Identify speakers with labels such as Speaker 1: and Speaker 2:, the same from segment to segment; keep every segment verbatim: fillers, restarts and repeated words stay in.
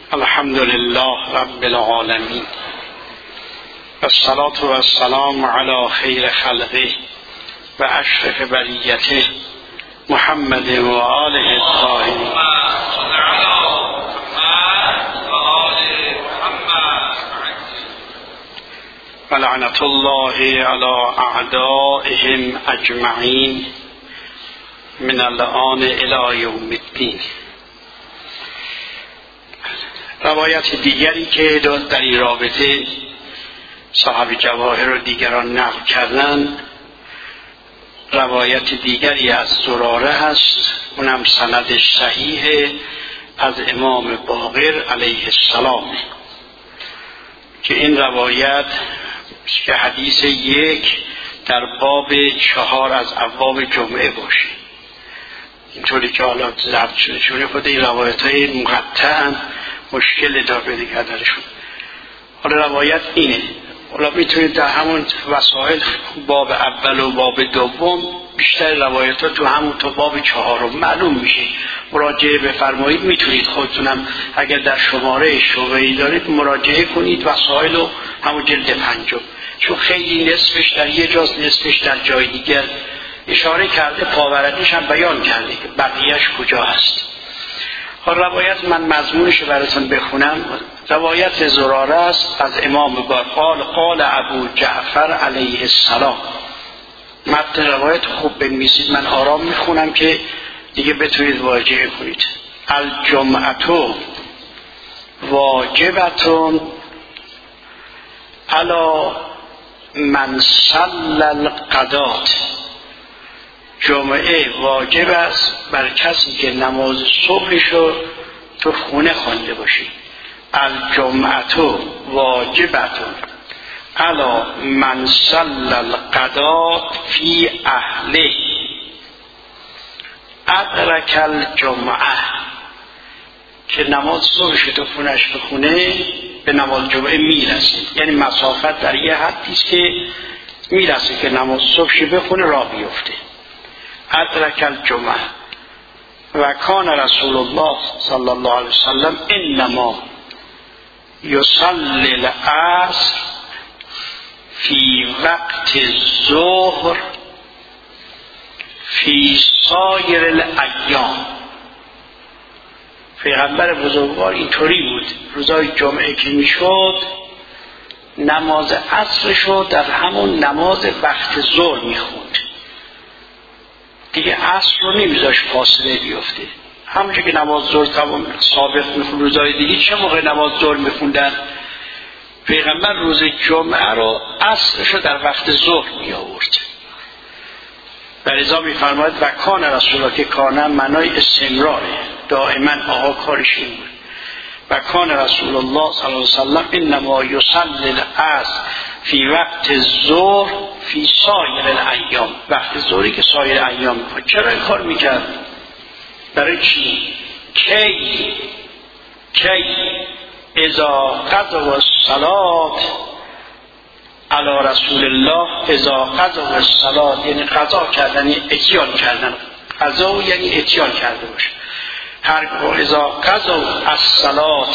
Speaker 1: الحمد لله رب العالمين والصلاة والسلام على خير خلقه و اشرف بریته محمد و آله الطاهرین و لعنة الله على اعدائهم اجمعین من الآن الی یوم الدین. روایت دیگری که در این رابطه صاحب جواهر و دیگران نقل کردن، روایت دیگری از زراره هست، اونم سندش صحیح از امام باقر علیه السلام، که این روایت که حدیث یک در باب چهار از ابواب جمعه باشه، اینطوری که حالا ضبط شده شده خود این روایت های مقطع مشکل داره دیگه درشون. حالا روایت اینه، حالا میتونید در همون وسائل باب اول و باب دوم بیشتر روایت ها تو همون تو باب چهارم معلوم میشه، مراجعه بفرمایید. میتونید خودتونم اگر در شماره شبهه‌ای دارید مراجعه کنید وسائل و همون جلد پنجم، چون خیلی نصفش در یه جاست نصفش در جای دیگر اشاره کرده، پاورقیش هم بیان کرده که بقیهش کجا هست. حالا روایت من مضمونش براتون بخونم. روایت زراره است از امام باقر قال ابو جعفر علیه السلام. متن روایت خوب بنویسید، من آرام میخونم که دیگه بتونید واجه کنید. الجمعه واجبتون علی من صلی الغدات. جمعه واجب است بر کسی که نماز صبحشو تو خونه خوانده باشی. الجمعه واجبتون علی من صلی الغدات فی اهله ادرک الجمعه، که نماز صبحشو تو خونش بخونه به نماز جمعه میرسه، یعنی مسافت در یه حدیست که میرسه که نماز صبحش بخونه راه بیفته. ادرک الجمعه و کان رسول الله صلی الله علیه وسلم انما یصلی العصر فی وقت الظهر فی سایر الایام. پیغمبر بزرگوار اینطوری بود، روزای جمعه که میشد نماز عصرشو در همون نماز وقت ظهر میخوند، دیگه عصر رو نمیذاش فاصله بیفته. همونجا که نماز ظهر تمام سابق میخوند، روزای دیگه چه موقع نماز ظهر میخوندن؟ پیغمبر روز جمعه رو عصرش رو در وقت ظهر می آورد. در ازا می فرماید و کان رسول الله، که کانه معنای استمراره، دائما آقا کارش این بود. و کان رسول الله صلی الله علیه وسلم انما یصلی العصر فی وقت الظهر فی سایر الایام. وقت ظهری که سایر ایام میخواد. چرا این کار میکرد؟ برای چی؟ کی کی اذا قضوا الصلاة علی رسول الله، اذا قضوا الصلاة یعنی قضا کردن، یعنی اتیان کردن. قضا یعنی اتیان کرده باشه. هر اذا قضوا الصلاة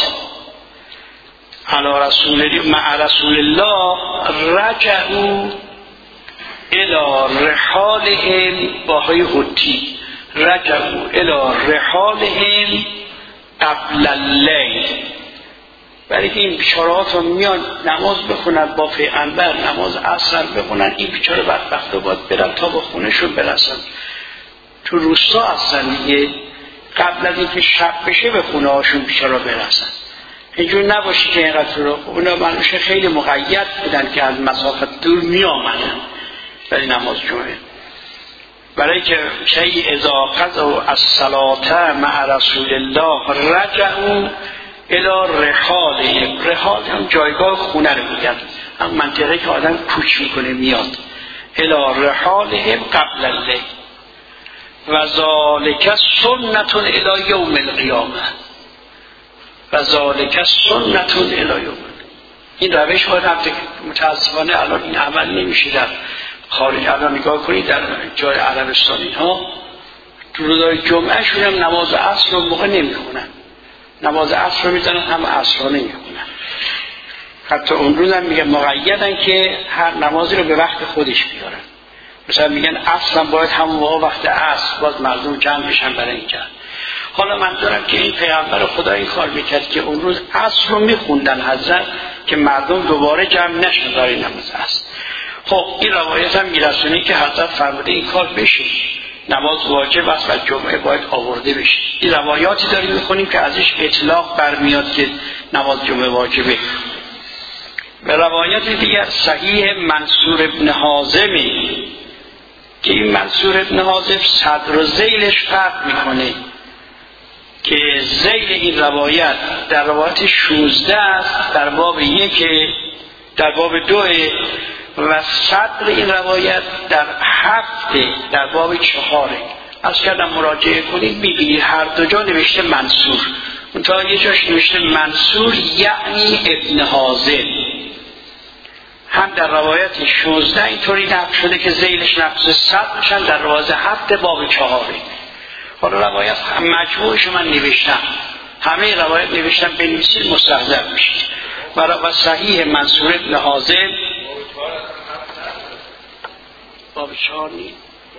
Speaker 1: علی رسول الله مع رسول الله رجعوا الی رحالهم، باهای حتی رجعوا الی رحالهم قبل اللیل. برای که این بیچاره‌ها میان نماز بخونن با پیغمبر، نماز عصر بخونن، این بیچاره بدبختا باید برن تا به خونهشون برسن. تو روستا هستن دیگه، قبل از اینکه شب بشه به خونه هاشون بیچاره برسن. اینجور نباشی که اینقدر رو اونا منوشه خیلی مقید بودن که از مسافت دور می آمدن برای نماز جمعه. برای که کی اذا قضوا الصلاة مع رسول الله رجعوا الی رحالهم. رحال هم جایگاه خونه رو میگن، هم منطقه که آدم کوچ میکنه میاد. الی رحالهم قبل اللیل و ذالک سنة الی یوم القیامه. و ذالک سنة الی یوم. این روش باید رفته، متاسفانه الان این عمل نمیشه در خارج. الان نگاه کنید در جای عربستانی ها تو روزای جمعه شون هم نماز عصر رو موقع نمیخونن، نماز عصر رو میزنن هم عصر رو نمیخونن. حتی اون روز هم میگن مقیدن که هر نمازی رو به وقت خودش بیارن. مثلا میگن عصر باید همون موقع وقت عصر باز مردم جمع بشن برای این جمع. حالا من دارم که این پیغمبر خدا این کار میکرد که اون روز عصر رو میخوندن حضرت که مردم دوباره جمع نشن برای نماز عصر. خب این روایت هم میرسونه که حضرت فرموده این کار بشه، نماز واجب است و جمعه باید آورده بشه. این روایاتی داریم میخونیم که ازش اطلاق برمیاد که نماز جمعه واجبه. به روایت دیگر صحیح منصور ابن حازمی که این منصور ابن حازم صدر و ذیلش فرق میکنه که ذیل این روایت در روایت شوزده است در باب یک، در باب دو، و صدر این روایت در هفت در باب چهاره. از کردم مراجعه کنید میبینید هر دو جا نوشته منصور، منتها یه جاش نوشته منصور یعنی ابن حازم. هم در روایت شوزده اینطوری نقل شده که ذیلش نقص صدرش هم در روایت هفت باب چهاره. حالا روایت مجموعش من نوشتم، همه روایت نوشتم بنویسید مستحضر میشید. و صحیح منصور ابن حازم باب چهار نیست،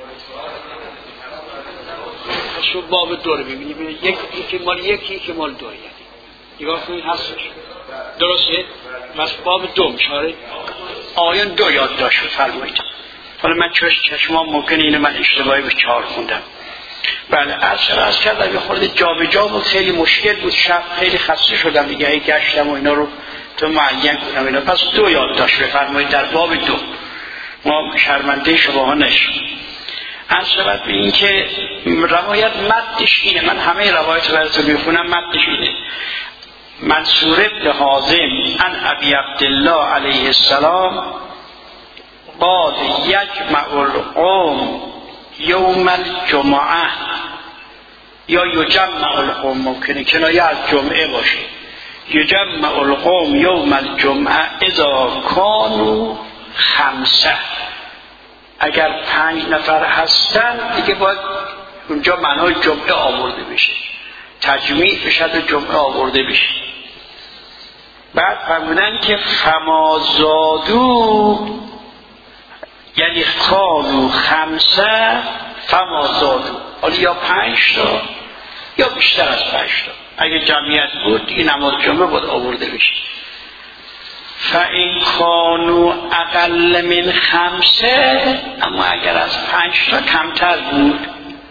Speaker 1: شو باب دو رو ببینید، یک یکی مال یکی که مال دو، یعنی نگاه کنید هستش درسته؟ بس باب دو میشه آیان دو یاد داشت فرمایید. حالا من چشمام ممکنه اینو من اشتباهی به چهار خوندم. بله عرض عرض کردم یه خورده جا به جا بود، خیلی مشکل بود، شب خیلی خسته شدم دیگه، هی گشتم و اینا رو تو معین کنم اینا. پس دو یاد داشت بفرمایید در باب دو، ما شرمنده شما ها نشیم. عرض شود به این که روایت مدش اینه، من همه روایت رو براتون میخونم، مدش اینه: منصور ابن حازم عن ابی عبدالله علیه السلام قال یجمع القوم یوم الجمعه، یا یجمع القوم ممکنه کنایه از جمعه باشه، یجمع القوم یوم الجمعه اذا کانوا خمسه، اگر پنج نفر هستن دیگه باید اونجا معنای جمعه آورده بشه، تجمیع بشه و جمعه آورده بشه. بعد فرمودن که فمازادو یعنی کانو خمسه فمازادو، حالا یا پنج تا یا بیشتر از پنج تا، اگه جمعیت بود این نماز جمعه باید آورده بشه. فَإِنْ كَانُوا أَقَلَّ مِنْ خَمْسَةٍ، اما اگر از پنج تا کمتر بود،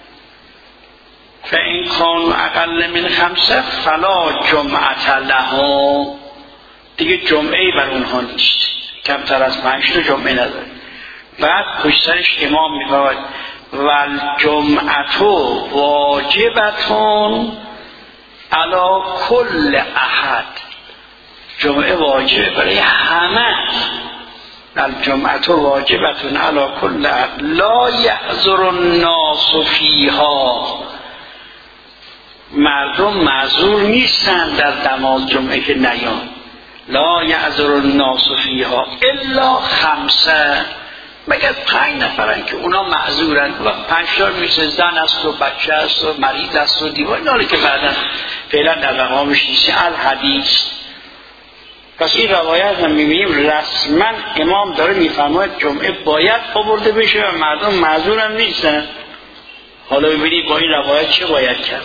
Speaker 1: فَإِنْ كَانُوا أَقَلَّ مِنْ خَمْسَةٍ فَلَا جُمْعَةَ لَهُمْ، دیگه جمعه‌ای بر اونها نیست، کمتر از پنج تا جمعه نداره. بعد پشترش امام می‌فرماید وَالْجُمْعَةُ وَاجِبَةٌ عَلَى كُلِّ أَحَدٍ، جمعه واجبه برای همه. الجمعه واجبتون علی کل لا یعذر الناس فیها، مردم معذور نیستن در نماز جمعه که نیان. لا یعذر الناس فیها الا خمسه، مگر پنج نفرن که اونا معذورن. و پنج تا میشه زن است و بچه است و مریض است و دیوار، اینا که بعدا فعلا در مقامش نیست. الحدیث. پس این روایت هم میبینیم رسما امام داره میفرماید جمعه باید آورده بشه و مردم معذور هم نیستن. حالا ببینید با این روایت چه باید کرد.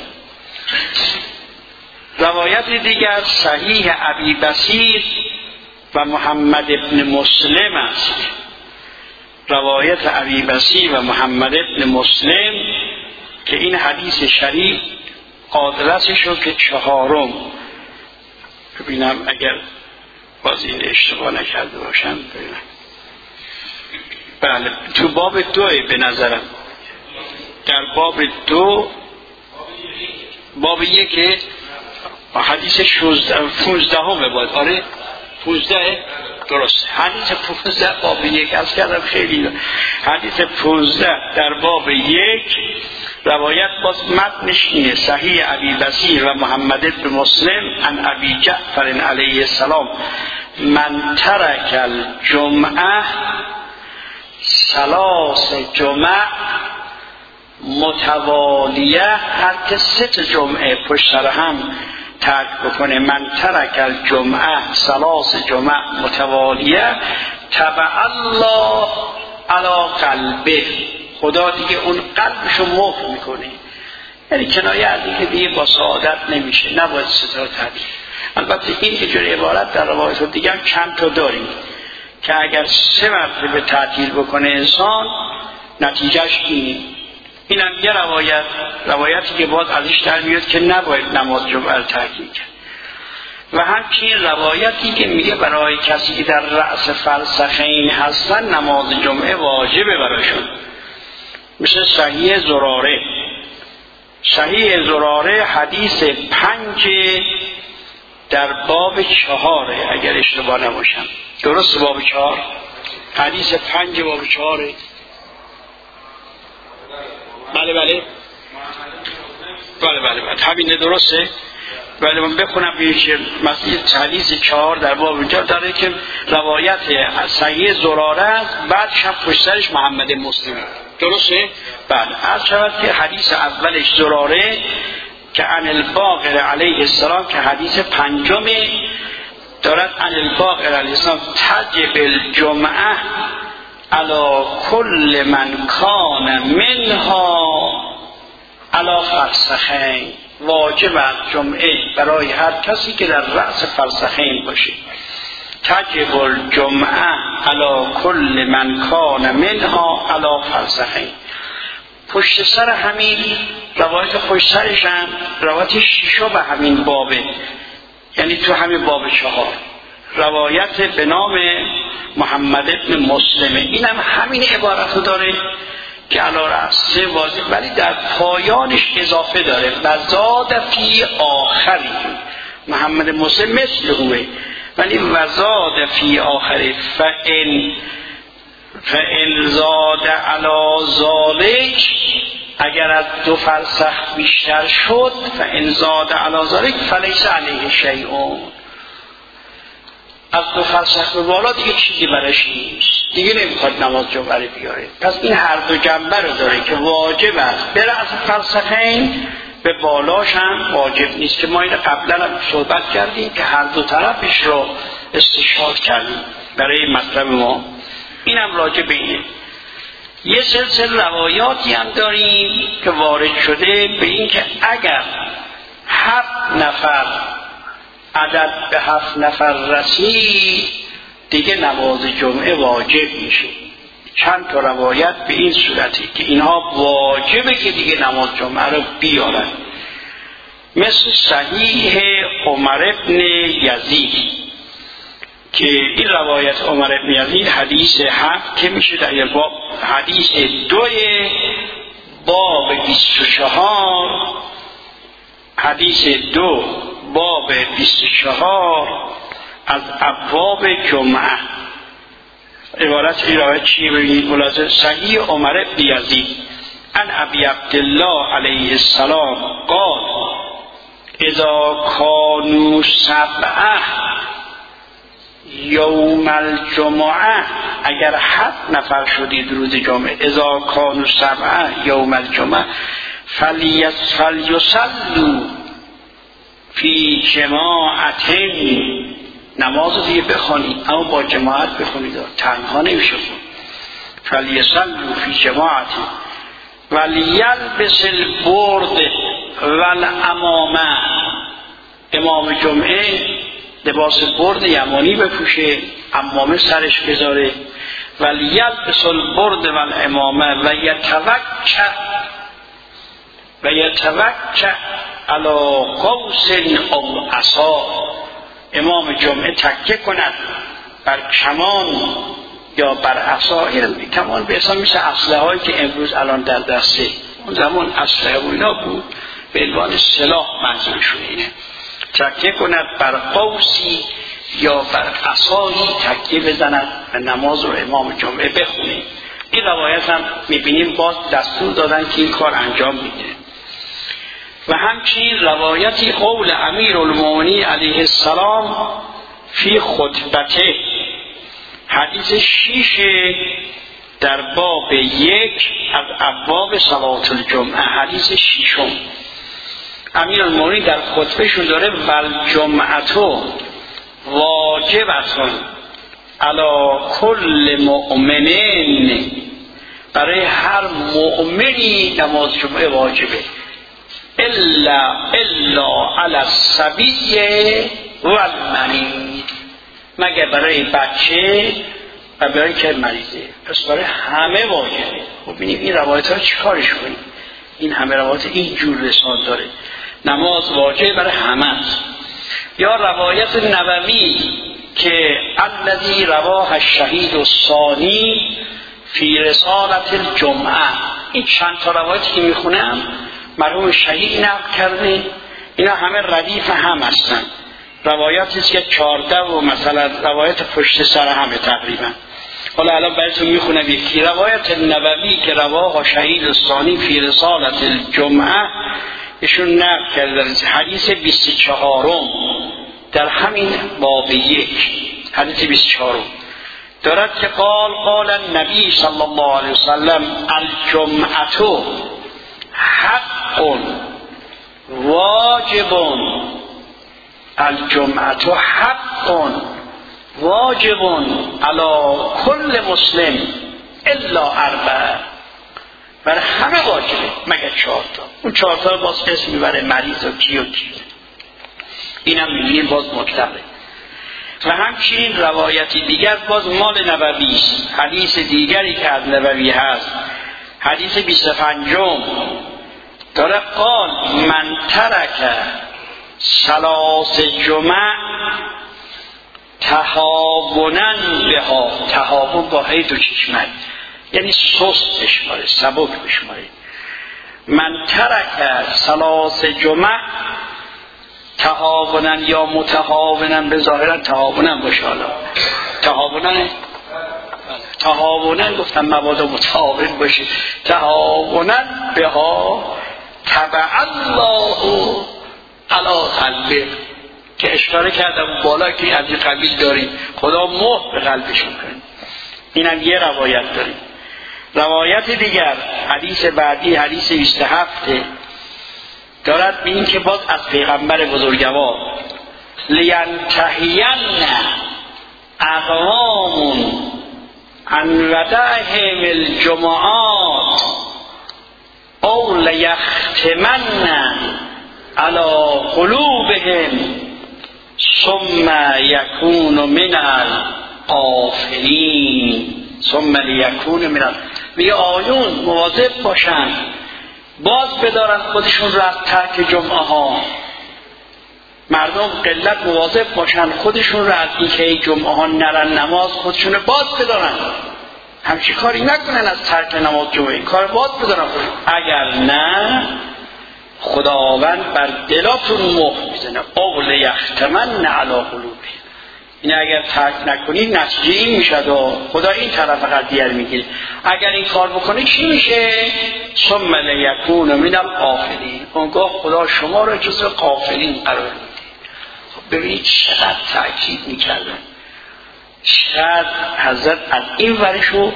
Speaker 1: روایت دیگر صحیح ابی بصیر و محمد ابن مسلم است. روایت ابی بصیر و محمد ابن مسلم که این حدیث شریف آدرسش رو که چهارم، ببینم اگر باز این اشتباه نکرده باشم ببینم. بله تو باب دوه به نظرم، در باب دو باب یک حدیث پونزده همه باید، آره پونزده درست، حدیث پونزده باب یک از کردم خیلی. حدیث پونزده در باب یک روایت باز متنش اینه: صحیح ابی بصیر و محمد ابن مسلم عن ابی جعفر علیه السلام من ترک الجمعه ثلاث جمع متوالیه، هر که سه جمعه پشت سر هم ترک بکنه من ترک الجمعه ثلاث جمعه متوالیه تبع الله علی قلبه، خدا دیگه اون قلبشو مهر میکنه. یعنی کنایه از اینکه دیگه با سعادت نمیشه، نباید ستاره تعبیر. البته این که جوری عبارت در روایت دیگه هم چند تا داریم که اگر سه مرتبه تعطیل بکنه انسان نتیجهش اینه. این هم یه روایت، روایتی که باز ازش در میاد که نباید نماز جمعه رو ترک کرد. و همچنین روایتی که میگه برای کسی که در رأس فرسخین هستن نماز جمعه واجبه براشون، مثل صحیح زراره. صحیح زراره حدیث پنج در باب چهاره اگر اشتباه نباشم، درست باب چهار، حدیث پنج باب چهاره. بله بله بله بله بله همینه درسته. ولی من بخونم بیشه مثلا حدیث چهار در باب اونجا داره که روایت صحیح زراره است، بعد شب پشت سرش محمد مسلم، درسته؟ بله. از شود که حدیث اولش زراره که عن الباقر علیه السلام که حدیث پنجمه دارد عن الباقر علیه السلام تجب الجمعه علی کل من کان منها علی فرسخین، واجب از جمعه برای هر کسی که در رأس فرسخین باشه. تجب الجمعه علی کل من کان منها علی فرسخین. پشت سر همین روایت پشت سرش هم روایت شیشو به همین بابه، یعنی تو همین باب چهار روایت به نام محمد ابن مسلمه، این هم همین عبارت رو داره که علی رأس واجب، ولی در پایانش اضافه داره و زاد فی آخری. محمد مسلم مثل هوه ولی و زاد فی آخری فان فان زاد علی ذالک، اگر از دو فرسخ بیشتر شد فان زاد علی ذالک فلیس علیه شیء، از دو فرسخ به بالا دیگه چیزی برش نیست، دیگه نمیخواد نماز جمعه رو بیاره. پس این هر دو جنبه رو داره که واجب است بره از فرسخین، به بالاش هم واجب نیست که ما این قبلا هم صحبت کردیم که هر دو طرفش رو استشهاد کردیم برای مطلب ما. این هم راجع به اینه. یه سلسله روایاتی هم داریم که وارد شده به این که اگر هفت نفر عدد به هفت نفر رسید دیگه نماز جمعه واجب میشه. چند تا روایت به این صورتی که اینها واجبه که دیگه نماز جمعه رو بیارن، مثل صحیح عمر ابن یزید که این روایت عمر ابن یزید حدیث هفت که میشه در باب، حدیث دوی باب بیست و چهار، حدیث دو باب بیست و چهار از ابواب جمعه. عبارت این روایت چیه ببینید ملاحظه؟ صحیح عمر ابن یزید ان ابی عبدالله علیه السلام قال اذا کانوا سبعه یوم الجمعه، اگر هفت نفر شدید روز جمعه، اذا کانوا سبعه یوم الجمعه فلیصلوا فی جماعتین، نماز دیگه بخونید اما با جماعت بخونید، تنها نمیشه خون. فلیصلوا فی جماعتین ولیلبس البرد والعمامه، امام جمعه لباس برد یمانی بپوشه، عمامه سرش بذاره، ولیلبس البرد والعمامه و یتوکل و یتوکل علی قوس او عصا، امام جمعه تکیه کند بر کمان یا بر عصا. این کمان به حساب میشه اسلحه هایی که امروز الان در دسته، اون زمان اسلحه و اینا بود، به عنوان سلاح منظورشون اینه. تکیه کند بر قوسی یا بر عصایی تکیه بزند و نماز رو امام جمعه بخونه. این روایت هم میبینیم باز دستور دادن که این کار انجام میده. و همچنین روایتی قول امیر المومنین علیه السلام فی خطبته، حدیث شیش در باب یک از ابواب صلات الجمعه، حدیث شیشم امیرالمومنین در خطبهشون داره ول جمعتو واجبتون علی کل مؤمنین، برای هر مؤمنی نماز جمعه واجبه، الا الا علی الصبی والمرید، مگر برای بچه و برای که مریضه. پس برای همه واجبه. خب ببینیم این روایت ها چی کارش کنیم؟ این همه روایت این جور رسال داره، نماز واجب برای همه است. یا روایت نبوی که الذی رواه الشهید الثانی فی رسالت الجمعه، این چند تا روایتی که میخونم مرحوم شهید نقل کرده، اینا همه ردیف هم هستن، روایاتی است که چهارده و مثلا روایت پشت سر همه تقریبا. حالا الان براتون میخونم یکی روایت نبوی که رواه شهید الثانی فی رسالت الجمعه، ایشون نقل کرده حدیث بیست و چهارم در همین باب یک، حدیث بیست و چهارم دارد که قال قال النبی صلی الله علیه وسلم الجمعه حق واجب، الجمعه حق واجب علی کل مسلم الا اربع، برای همه واجبه مگر چهار تا. اون چهار تا باز اسم میبره مریض و کی و کی، اینم میبینیم باز مطلقه. و همچنین روایتی دیگر باز مال نبوی است، حدیث دیگری که از نبوی هست، حدیث بیست و پنجم داره قال من ترک ثلاث جمع تهاونا بها، تهاون با هی دو چشمه یعنی سست بشماره، سبک بشماره. من ترک ثلاث جمع تهاونا یا متهاونا، به ظاهرا تهاونا باشه، حالا تهاونا تهاونا گفتم مبادا متهاون باشه، تهاونا بها تبع الله علی قلبه، که اشاره کردم بالا که از این قبیل داریم، خدا مهر به قلبشون کنه. اینم یه روایت داریم. روایت دیگر حدیث بعدی حدیث بیست و هفت دارد به این که باز از پیغمبر بزرگوار لینتهین اقوام عن ودعهم الجمعات او لیختمن علی قلوبهم ثم یکون من الغافلین، ثم لیکون من ال... میگه آیون مواظب باشن باز بدارن خودشون رو از ترک جمعه ها، مردم قلت مواظب باشن خودشون رو از این که جمعه ها نرن نماز خودشون رو باز بدارن، همچی کاری نکنن از ترک نماز جمعه، این کار باز بدارن خودشون، اگر نه خداوند بر دلاتون مهر میزنه. اول یختمن علی قلوبهم، این اگر ترک نکنید نتیجه این میشه و خدا این طرف قضیه میگیره، اگر این کار بکنه چی میشه؟ ثم لیکون من الغافلین، اونگاه خدا شما را جزو غافلین قرار میده. خب ببینید چقدر تاکید میکردن، چقدر حضرت از این ورشو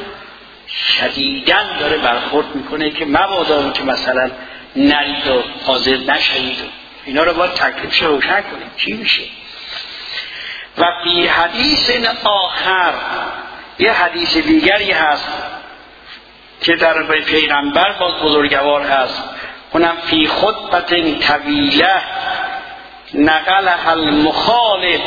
Speaker 1: شدیداً داره برخورد میکنه که مبادا که مثلا نرید و حاضر نشید، اینا رو باید تکلیفش روشن کنیم چی میشه. و فی حدیث آخر، یه حدیث دیگری هست که در پیغمبر باز بزرگوار هست، اونم فی خطبت طویله نقلها المخالف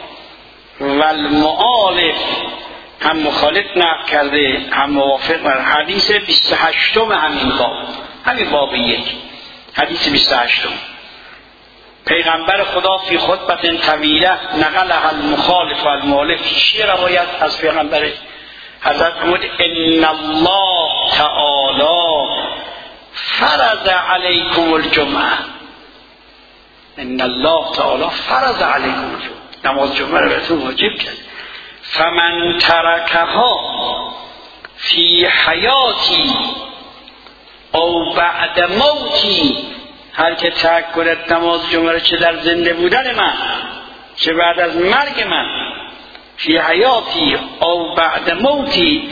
Speaker 1: و المعالف، هم مخالف نقل کرده هم موافق بر حدیث بیست و هشتم همین باب، همین باب یک حدیث بیست و هشتم پیغمبر خدا فی خطبت طویله نقلها المخالف و المعالف. چیه روایت از پیغمبر حضرت فرمود ان الله تعالی فرض علیکم الجمعه، ان الله تعالی فرض علیکم الجمعه، نماز جمعه رو بهتون واجب کرد. فمن ترکها فی حیاتی او بعد موتی، هر که ترک کند نماز جمعه رو چه در زنده بودن من چه بعد از مرگ من، فی حیاتی او بعد موتی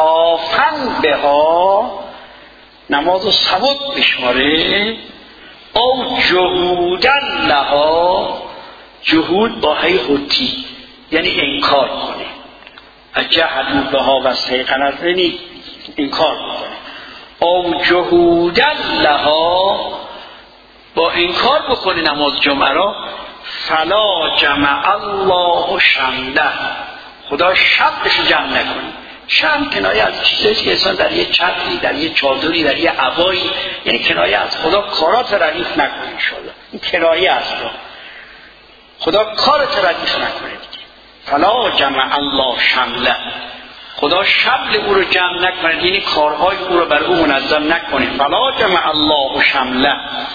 Speaker 1: استخفافا بها، نماز رو ثبات بشماره، او جهودن لها، جهود با هی حتی یعنی انکار کنه، اجحدوا بها و استیقنت یعنی انکار کنه. او جهودن لها، با انکار بکنه نماز جمعه را، فلا جمع الله شمله، خدا شملش جمع نکنه. شمل کنایه از چیزی که انسان در یه چتری، در یه چادری، در یه عبایی، یعنی کنایه از خدا کارات ردیف نکنه انشاءالله. این کنایه است، خدا کارت ردیف نکنه دیگه. فلا جمع الله شمله، خدا شمل او رو جمع نکنه، یعنی کارهای او رو بر او منظم نکنه. فلا جمع الله شمله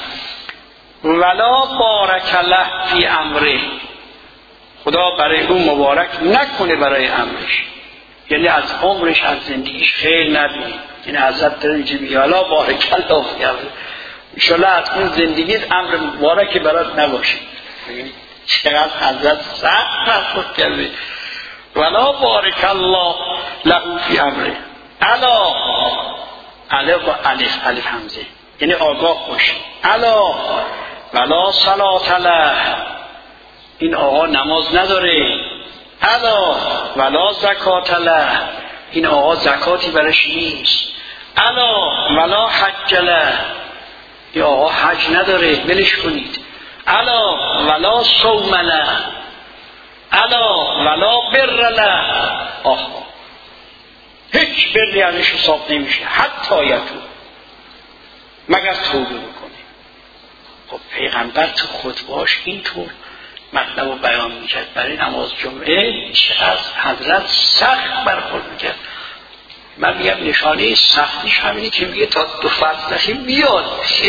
Speaker 1: ولا بارک له فی امره، خدا برای او مبارک نکنه برای امرش، یعنی از عمرش از زندگیش خیر نبینه. یعنی حضرت داره اینجا میگه الا بارک الله فی امره، انشاءالله از اون زندگیت امر مبارکی برات نباشه. ببینید چقدر حضرت سخت فرق کرده. ولا بارک الله له فی امره، الا الا با الف الف همزه یعنی آگاه باشه. الا ولا صلاة له، این آقا نماز نداره. الا ولا زکات له، این آقا زکاتی برش نیست. الا ولا حج له، این آقا حج نداره ولش کنید. الا ولا صوم له، الا ولا بر له، آها هیچ بری ازش حساب نمیشه حتی یتوب، مگر توبه بکنه. خب پیغمبر تو خطبه‌اش اینطور مطلب رو بیان میکرد برای نماز جمعه، چقدر حضرت سخت برخورد میکرد. من میگم نشانه سختیش همینه که میگه تا دو فرسخی بیاد،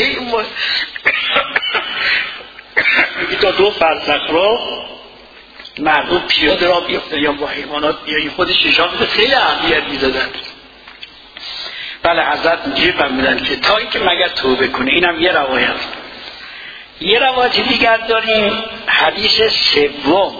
Speaker 1: میگه تا دو فرسخ رو مردم پیاده را بیفته یا با حیوانات بیایی، خودش نشان میده خیلی اهمیت میدادن. بله حضرت اینجوری فرمودن که تا اینکه مگر توبه کنه. اینم یه روایت. یه روایت دیگر داریم، حدیث سوم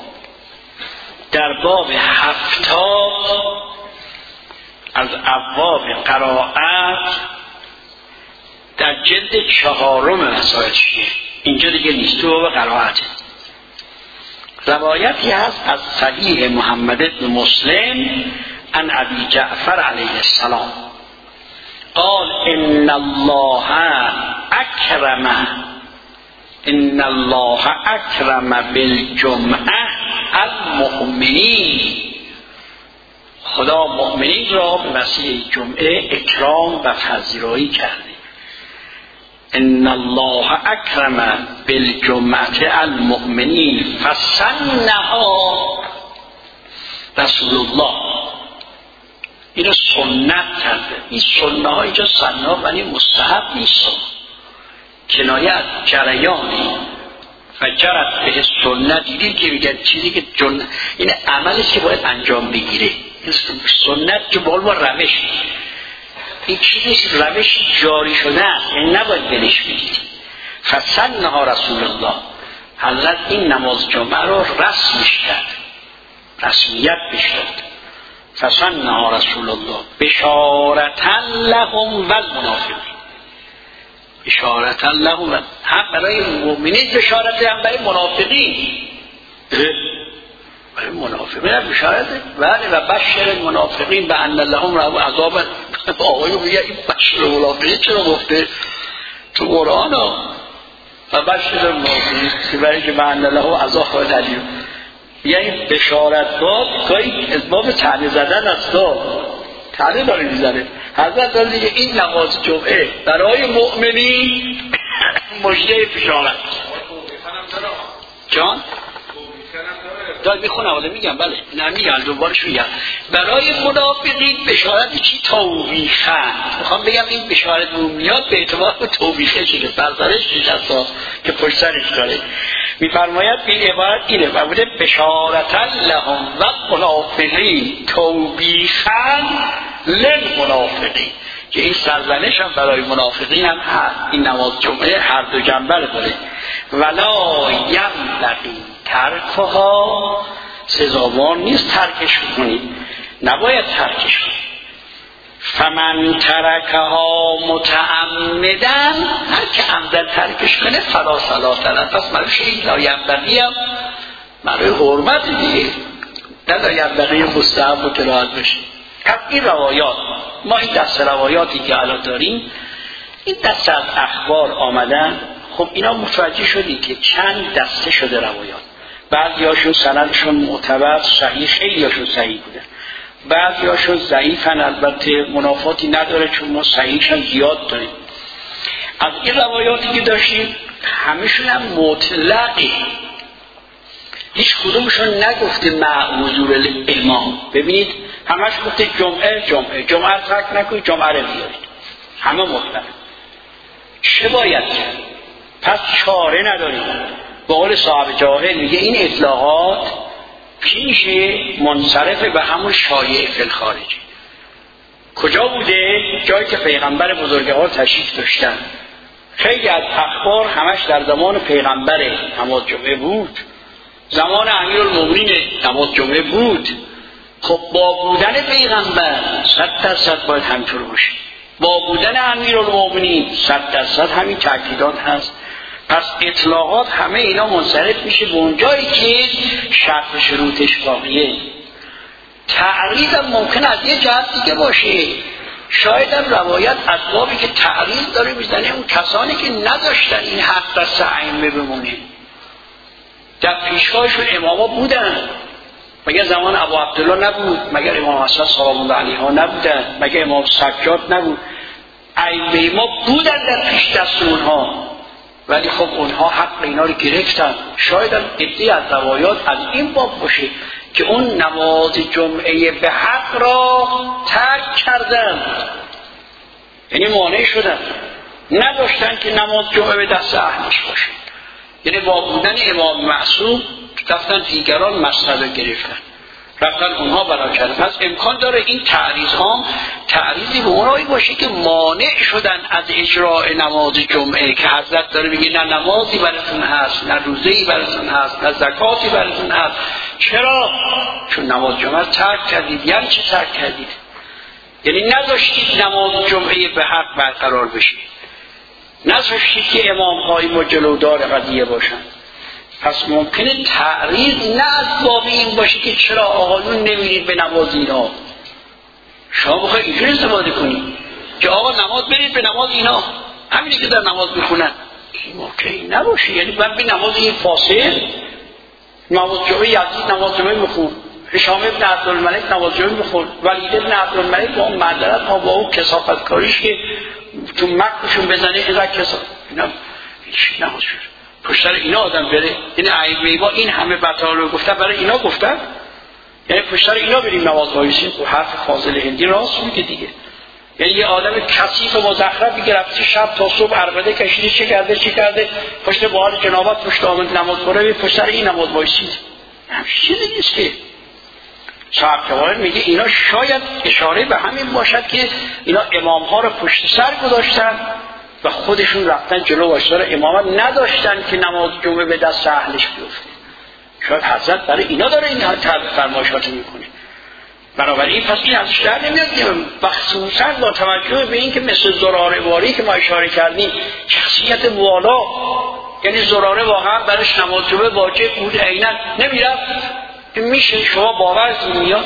Speaker 1: در باب هفتاد از ابواب قرائت در جلد چهارم مسائل شیعه، اینجا دیگه نیست، تو باب قرائت. روایتی هست از صحیح محمد بن مسلم عن ابی جعفر علیه السلام قال ان الله اکرم ان الله اکرم بالجمعه المؤمنین، خدا مؤمنین را به وسیله جمعه اکرام و پذیرایی کرده. ان الله اکرم بالجمعه المؤمنین فسنها رسول الله، اینو سنت کرده. این سنت ها اینجا سنت ولی مستحب نیست، کنایه از جریانی و جرت به سنت. دیدیم که میگن چیزی که جن... این عملش که باید انجام بگیره، سنت که بال با روش، این چیزی روش جاری شده است، این نباید بلش بگیری. فسنها رسول الله، حضرت این نماز جمعه رو رسمش کرد، رسمیت بشد. فسنها رسول الله بشارتا لهم و المنافقین، بشارتا لهم، هم برای مؤمنین بشارت، هم برای منافقین. برای منافقین هم بشارت، بله. و بشر المنافقین به ان لهم عذاب. آقای میگه این بشر المنافقین چرا گفته تو قرآن ها؟ و بشر المنافقین که برای که به ان لهم عذاب الیم، یعنی بشارت داد گاهی اسباب طعنه زدن است، طعنه داره میزنه. حضرت داره دیگه این نماز جمعه برای مؤمنین مژده بشارت. جان داد میخونم حالا میگم، بله نمیگم دوبارش میگم. برای منافقین بشارت چی؟ توبیخن. میخوام بگم این بشارت مومنیات به اعتبار توبیخه شده، سرزارش نشسته که پشت سرش داره. میفرماید این عبارت اینه و بوده بشارتا لهم و منافقین توبیخن للمنافقین، که این سرزنش هم برای منافقین هم هست. این نماز جمعه هر دو جنبه رو داره. ولا ینبغی ترکها، سزاوار نیست ترکش کنید، نباید ترکش کنید. فمن ترکها متعمدن، هر که عمدن ترکش کنه فلا صلاة له. پس مروش این لاینبغی هم برای حرمت دیگه، نه لاینبغی مستحب و کراهت بشه. پس این روایات، ما این دست روایاتی که الان داریم، این دست از اخبار آمدن. خب اینا متوجه شدی که چند دسته شده روایات. بعضیاشون سندشون معتبر صحیح، خیلیاشون صحیح بودن، بعضیاشون ضعیفن، البته منافاتی نداره چون ما صحیحشون زیاد داریم. از این روایاتی که داشتیم همشون هم مطلقی، هیچ کدومشون نگفته مع حضور الامام. ببینید همش گفته جمعه جمعه جمعه رو ترک نکنید، جمعه رو بیارید، همه مطلق. چه باید کرد؟ پس چاره نداریم. به قول صاحب جاهل میگه این اطلاعات پیش منصرف به همون شایع فی الخارج. کجا بوده؟ جایی که پیغمبر بزرگوار تشریف داشتن. خیلی از اخبار همش در زمان پیغمبر نماز جمعه بود، زمان امیرالمومنین نماز جمعه بود. خب با بودن پیغمبر صد درصد باید همطور باشه، با بودن امیرالمومنین صد درصد همین تأکیدات هست. پس اطلاقات همه اینا منصرف میشه به اون جایی که شرط شروطش باقیه. تعریض هم ممکن از یه جهت دیگه باشه، شاید هم روایت از بابی که تعریض داره میزنه اون کسانی که نداشتن این حق دست ائمه بمونه. در پیشگاهشون اماما بودن، مگر زمان ابو عبدالله نبود؟ مگر امام حسن سلام الله علیه ها نبودن؟ مگر امام سجاد نبود؟ ائمه ما بودن در پیش دست اونها، ولی خب اونها حق اینا رو گرفتن. شاید هم عده‌ای از روایات از این باب باشه که اون نماز جمعه به حق را ترک کردن، یعنی مانع شدن، نداشتن که نماز جمعه به دست اهلش باشه. یعنی با بودن امام معصوم رفتن دیگران مسئله گرفتن، رفتن اونها بنا کردن. پس امکان داره این تعریض ها تعریضی به اونایی باشه که مانع شدن از اجراء نماز جمعه، که حضرت داره میگه نه نمازی براتون هست، نه روزه‌ای براتون هست، نه زکاتی براتون هست. چرا؟ چون نماز جمعه ترک کردید. یعنی چه ترک کردید؟ یعنی نذاشتید نماز جمعه به حق برقرار بشه، نذاشتید که امام قائم و جلودار قضیه باشن. پس ممکنه تعریض نه از باب این باشه که چرا آقایون نمیرید به نماز اینا، شما بخواید اینجوری استفاده کنید که آقا نماز برید به نماز اینا، همینی که در نماز میخونن. این موقعی نباشه. یعنی من به نماز این فاصل، نماز جمعه یزید نماز جمعه میخون، هشام ابن عبدالملک نماز جمعه میخون، ولید ابن عبدالملک با اون معذرت ها با اون کثافت کاریش که تو مکشون بزنه اینقدر کثافت، اینا هیچ نماز شد پشتر اینا آدم بره. این ائمه ما این همه بطال رو گفتن برای اینا گفتن، یعنی پشتر اینا بریم نماز بایستیم. و حرف فاضل هندی راست میگه دیگه. یعنی یه آدم کثیف و مزخرفی که رفته شب تا صبح عربده کشیده چه کرده چه کرده پشت بحال جنابت پشت آمد نماز بره، پشتر این نماز بایستید. همچین چیزی نیست که. صاحب جواهر میگه اینا شاید اشاره به همین باشد که اینا امام ها رو پشت سر گذاشتن و خودشون رفتن جلو واشدار امامت، نداشتن که نماز جمعه به دست اهلش بیفته. شاید حضرت برای اینا داره این فرمایشات میکنه. بنابراین پس این ازش در نمیاد، خصوصا با توجه به این که مثل زراره واری که ما اشاره کردیم شخصیت والا، یعنی زراره واقعا برایش نماز جمعه واجب بود عیناً نمیرفت. میشه شما باورتون میاد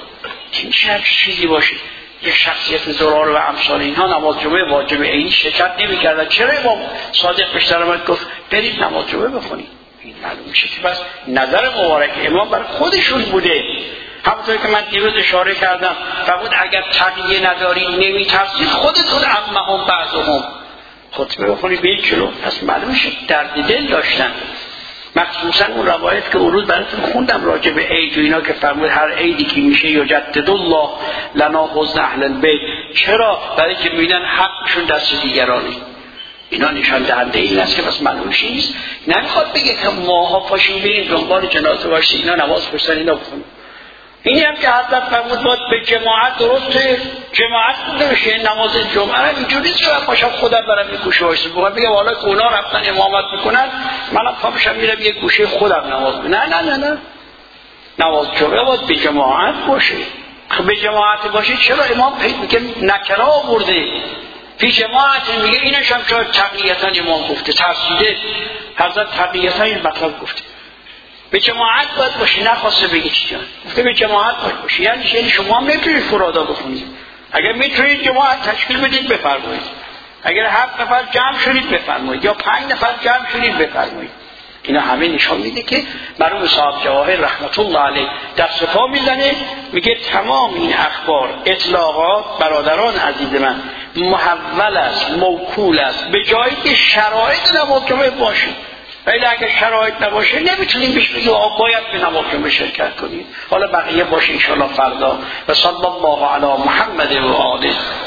Speaker 1: که میشه هر چیزی باشه یک شخصیت زراره و امثال اینها نماز جمعه واجب عینی شرکت نمی‌کردن. چرا امام صادق بهشتر آمد گفت برید نماز جمعه بخونید؟ این معلوم میشه که بس نظر مبارک امام بر خودشون بوده. همونطور که من دیروز اشاره کردم فرمود اگر تقیه نداری نمیترسید خودتون عمهم بعضهم خطبه بخونید به یک کیلو. پس معلوم میشه درد دل داشتن. مخصوصا اون روایت که اون روز براتون خوندم راجع به عید و اینا که فرمود هر عیدی که میشه یجدد الله لنا حسن اهل البیت. چرا؟ برای که میدن حقشون دست دیگرانه. اینا نشان دهنده این است که بس معلوم نیست. نمیخواد بگه که ماها پاشیم بریم دنبال جنازه باشیم اینا نماز پرسن اینا بخونن. اینی هم که حضرت فرمود باید به جماعت درسته جماعت بوده بشه. نماز جمعه هم اینجوری نیست که من پاشم خودم برم یک گوشه باشم بخوام بگم حالا که اونا رفتن امامت میکنن منم پاشم میرم یک گوشه خودم نماز بخونم. نه نه نه نه نماز جمعه باید به جماعت باشه. خب به جماعت باشه چرا امام میگه نکره آورده فی جماعت، میگه اینش هم شاید تقییتا امام گفته، ترسیده حضرت تقییتا این مطلب گفته به جماعت باید باشی، نخواسته بگه چی جان گفته به جماعت باید باشی. یعنی یعنی شما هم نمیتونید فرادا بخونید، اگر میتونید جماعت تشکیل بدید بفرمایید، اگر هفت نفر جمع شدید بفرمایید یا پنج نفر جمع شدید بفرمایید. اینا همه نشان میده که مرحوم صاحب جواهر رحمت الله علیه دست پا میزنه، میگه تمام این اخبار اطلاقات برادران عزیز من محول است، موکول است به جایی که شرایط نماز جمعه باشه، ولی اگر شرایط نباشه نمیتونیم بهش بگیم آقا باید به نماز جمعه شرکت کنیم. حالا بقیه باشه ان شاء الله فردا. و صلی الله علی محمد و آله.